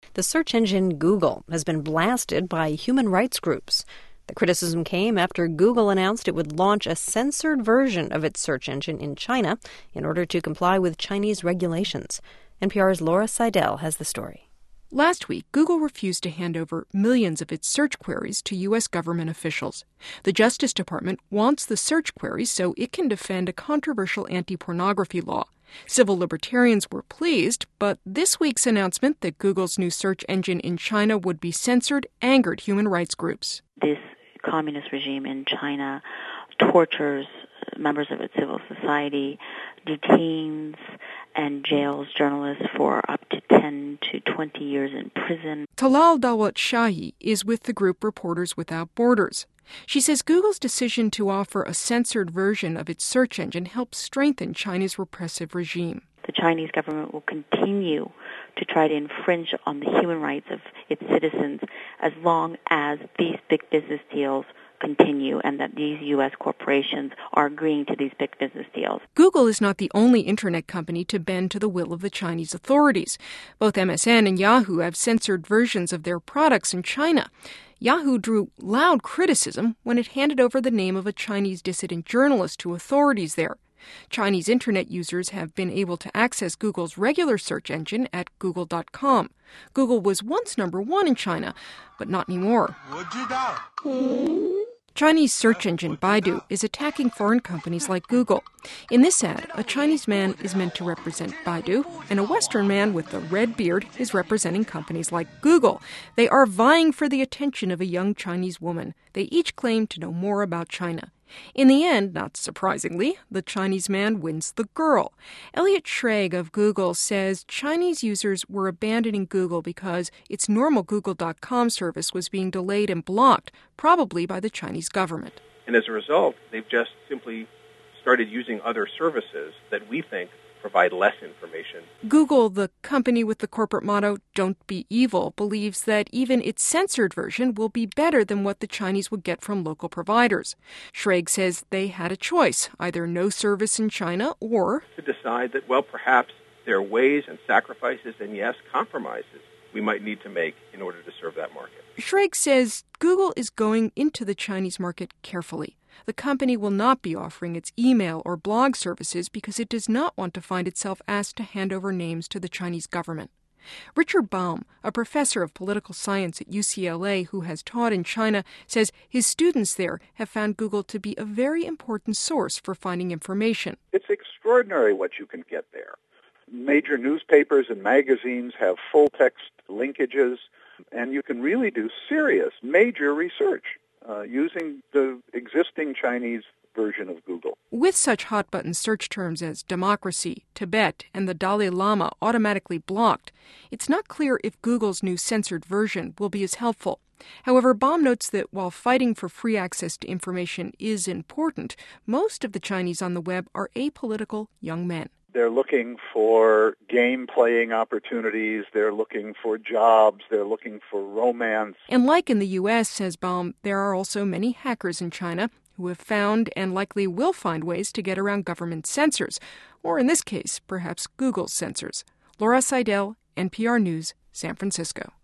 The search engine Google has been blasted by human rights groups. The criticism came after Google announced it would launch a censored version of its search engine in China in order to comply with Chinese regulations. NPR's Laura Seidel has the story. Last week, Google refused to hand over millions of its search queries to U.S. government officials. The Justice Department wants the search queries so it can defend a controversial anti-pornography law. Civil libertarians were pleased, but this week's announcement that Google's new search engine in China would be censored angered human rights groups. This communist regime in China tortures members of its civil society, detains and jails journalists for up to 10 to 20 years in prison. Talal Dawat-Shahi is with the group Reporters Without Borders. She says Google's decision to offer a censored version of its search engine helps strengthen China's repressive regime. The Chinese government will continue to try to infringe on the human rights of its citizens as long as these big business deals continue and that these U.S. corporations are agreeing to these big business deals. Google is not the only internet company to bend to the will of the Chinese authorities. Both MSN and Yahoo have censored versions of their products in China. Yahoo drew loud criticism when it handed over the name of a Chinese dissident journalist to authorities there. Chinese internet users have been able to access Google's regular search engine at google.com. Google was once number one in China, but not anymore. Chinese search engine Baidu is attacking foreign companies like Google. In this ad, a Chinese man is meant to represent Baidu, and a Western man with a red beard is representing companies like Google. They are vying for the attention of a young Chinese woman. They each claim to know more about China. In the end, not surprisingly, the Chinese man wins the girl. Elliot Schrage of Google says Chinese users were abandoning Google because its normal Google.com service was being delayed and blocked, probably by the Chinese government. And as a result, they've just simply started using other services that we think provide less information. Google, the company with the corporate motto, "Don't be evil," believes that even its censored version will be better than what the Chinese would get from local providers. Schrage says they had a choice, either no service in China or to decide that, well, perhaps there are ways and sacrifices and, yes, compromises we might need to make in order to serve that market. Schrage says Google is going into the Chinese market carefully. The company will not be offering its email or blog services because it does not want to find itself asked to hand over names to the Chinese government. Richard Baum, a professor of political science at UCLA who has taught in China, says his students there have found Google to be a very important source for finding information. It's extraordinary what you can get there. Major newspapers and magazines have full-text linkages, and you can really do serious, major research using the existing Chinese version of Google. With such hot-button search terms as democracy, Tibet, and the Dalai Lama automatically blocked, it's not clear if Google's new censored version will be as helpful. However, Baum notes that while fighting for free access to information is important, most of the Chinese on the web are apolitical young men. They're looking for game-playing opportunities. They're looking for jobs. They're looking for romance. And like in the U.S., says Baum, there are also many hackers in China who have found and likely will find ways to get around government censors, or in this case, perhaps Google's censors. Laura Seidel, NPR News, San Francisco.